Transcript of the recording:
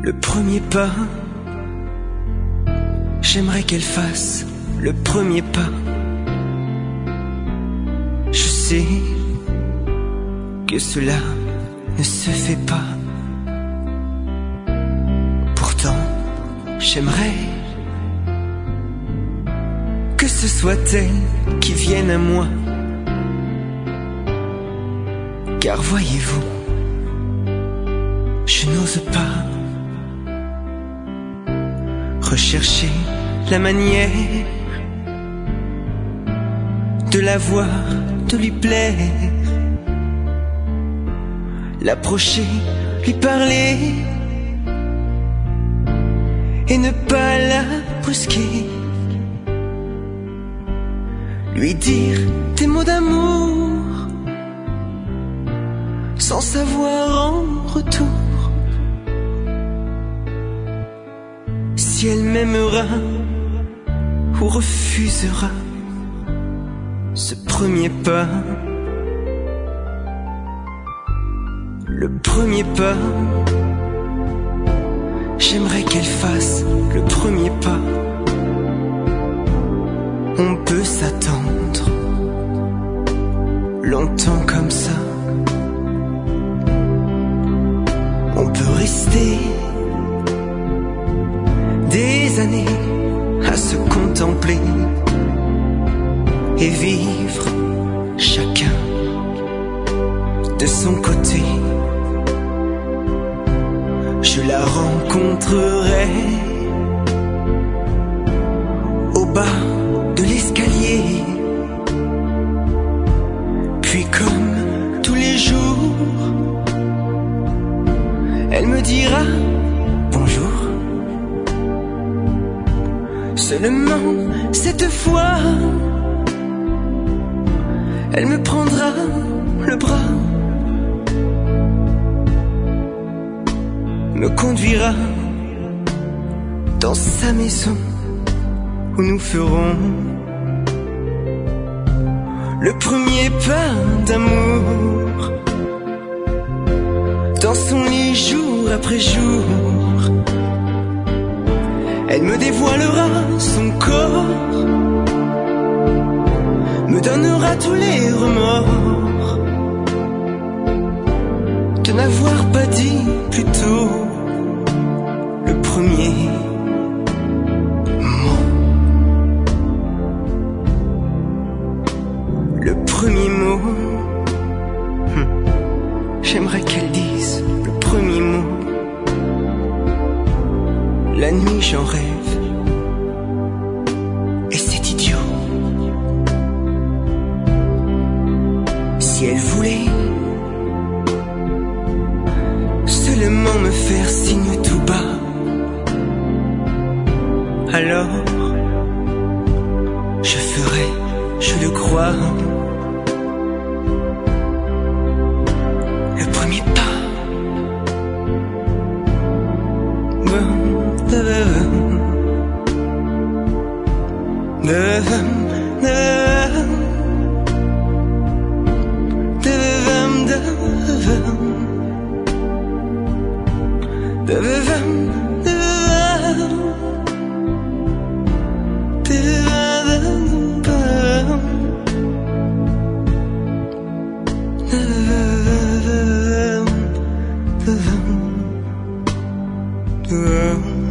le premier pas. J'aimerais qu'elle fasse le premier pas. Je sais que cela ne se fait pas. Pourtant, j'aimerais que ce soit elle qui vienne à moi. Car voyez-vous, je n'ose pas rechercher la manière de la voir, de lui plaire, l'approcher, lui parler et ne pas la brusquer, lui dire des mots d'amour sans savoir en retour si elle m'aimera ou refusera ce premier pas. Le premier pas, j'aimerais qu'elle fasse le premier pas. On peut s'attendre longtemps comme ça. On peut rester des années à se contempler et vivre chacun de son côté. Je la rencontrerai au bas de l'escalier, puis comme tous les jours, elle me dira bonjour. Seulement cette fois, elle me prendra le bras, me conduira dans sa maison où nous ferons le premier pas d'amour. Dans son lit jour après jour, elle me dévoilera son corps, me donnera tous les remords de n'avoir pas dit plus tôt le premier mot. Le premier mot, j'aimerais qu'elle dise le premier mot. La nuit j'en rêve et c'est idiot. Si elle voulait seulement me faire signe tout bas, alors je ferais, je le crois, le premier pas. The